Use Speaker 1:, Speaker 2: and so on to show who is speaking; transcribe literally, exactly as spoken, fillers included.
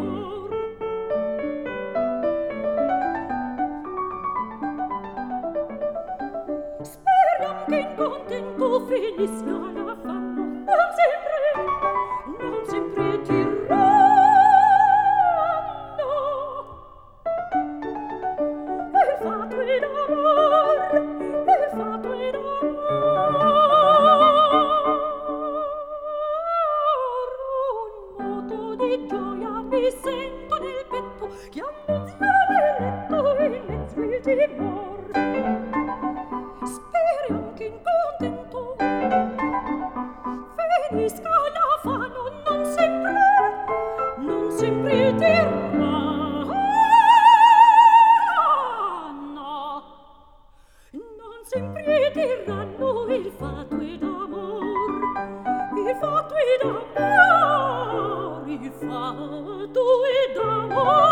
Speaker 1: Speriam che in contento finisca l'affanno, non sempre, non sempre tiranno. Il fatto è d'amor, il fatto è d'amor. Un moto di gioia mi sento nel petto, che annunzia l'eletto in mezzo il timor. Speriam che in contento finisca l'affanno, non sempre, non sempre tiranno. Non sempre tiranno, il fatto è d'amor, il fatto è d'amor, il fatto è d'amor.